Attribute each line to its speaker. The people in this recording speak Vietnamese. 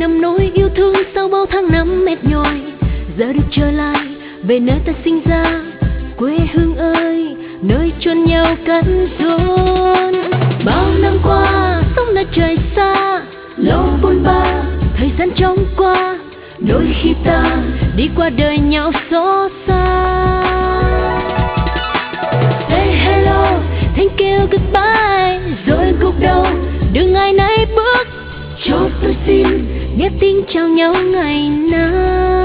Speaker 1: nằm nỗi yêu thương sau bao tháng năm mệt nhòi. Giờ được trở lại về nơi ta sinh ra, quê hương ơi, nơi chôn nhau cắn rốn. Bao năm qua sống nơi trời xa, lâu bôn ba thời gian trôi qua, đôi khi ta đi qua đời nhau xót xa. Say hello, thank you, goodbye, rồi gục đầu đường ngày nay bước cho tôi xin nghe tiếng chào nhau ngày nay.